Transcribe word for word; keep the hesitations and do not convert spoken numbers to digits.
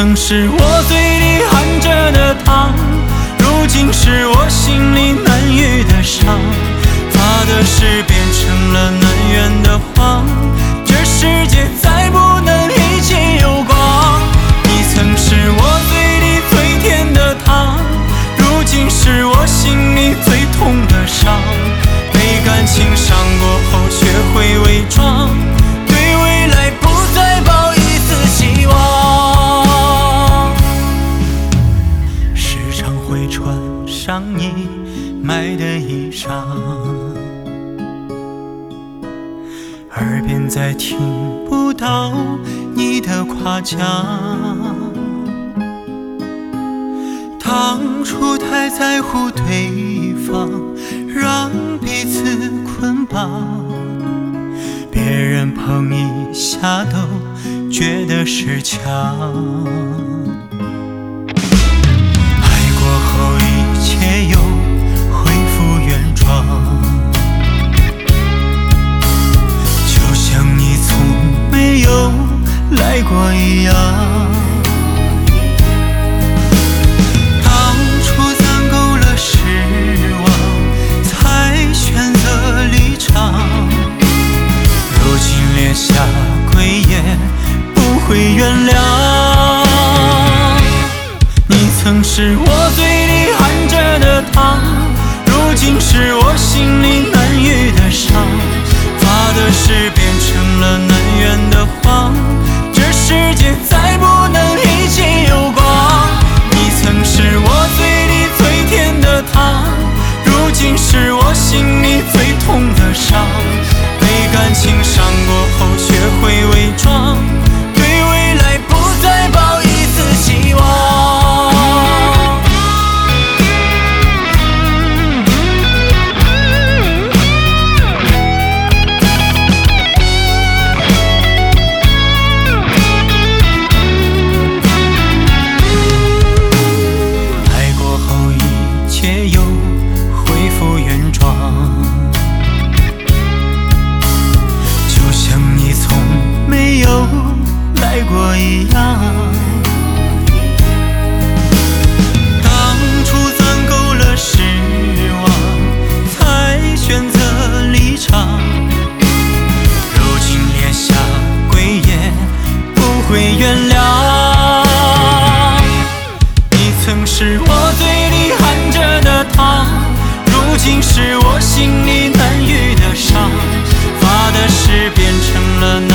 曾是我嘴里含着的糖，如今是我心里难愈的伤。发的誓变成了难圆的谎，这世界再不能一起有光。你曾是我嘴里最甜的糖，如今是我心里最痛的伤。被感情伤过后学会伪装，对未来不再抱一丝希望。时常会穿上你买的衣裳，耳边再听不到你的夸奖。当初太在乎对方，让彼此捆绑，别人碰一下都觉得是强。爱过后一切又恢复原状，就像你从没有来过一样。当初攒够了失望，才选择离场，如今连下跪也不会原谅。你曾是我嘴里含着的糖，如今是我心里难愈的伤。发的誓变成了难圆的谎，这世界再不能一起有光。你曾是我嘴里最甜的糖，如今是我心里最痛的伤。被感情伤过后学会伪装，对未来不再抱一丝希望。爱过后一切又恢复原状，就像你从没有来过一样。当初攒够了失望，才选择离场，如今连下跪也不会原谅。你曾是我嘴里含着的糖，如今是我心里难愈的伤。发的誓变成了